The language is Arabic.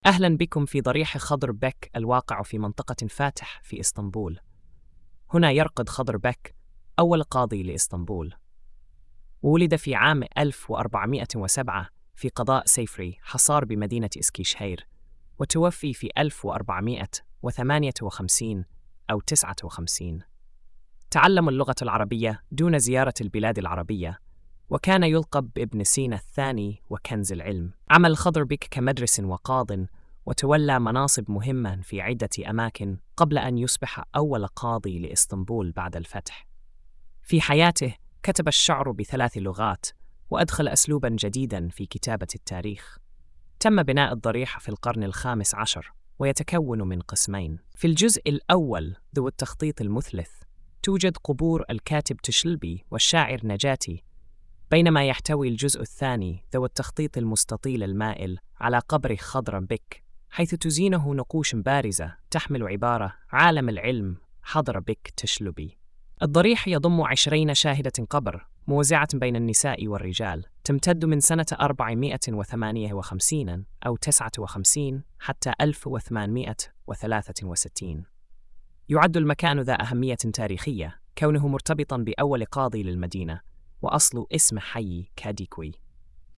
أهلا بكم في ضريح خضر بك الواقع في منطقة فاتح في إسطنبول. هنا يرقد خضر بك أول قاضي لإسطنبول. ولد في عام 1407 في قضاء سيفري حصار بمدينة إسكيشهير، وتوفي في 1458 أو 59. تعلم اللغة العربية دون زيارة البلاد العربية، وكان يلقب بابن سينا الثاني وكنز العلم. عمل خضر بك كمدرس وقاض، وتولى مناصب مهمة في عدة أماكن قبل أن يصبح أول قاضي لإسطنبول بعد الفتح. في حياته كتب الشعر ب3 لغات، وأدخل أسلوباً جديداً في كتابة التاريخ. تم بناء الضريح في القرن ال15، ويتكون من قسمين. في الجزء الأول ذو التخطيط المثلث توجد قبور الكاتب تشلبي والشاعر نجاتي، بينما يحتوي الجزء الثاني ذو التخطيط المستطيل المائل على قبر خضر بك، حيث تزينه نقوش بارزة تحمل عبارة عالم العلم حضر بك تشلبي. الضريح يضم 20 شاهدة قبر موزعة بين النساء والرجال، تمتد من سنة 458 أو 59 حتى 1863. يعد المكان ذا أهمية تاريخية كونه مرتبطاً بأول قاضي للمدينة، وأصل اسم حي كاديكوي.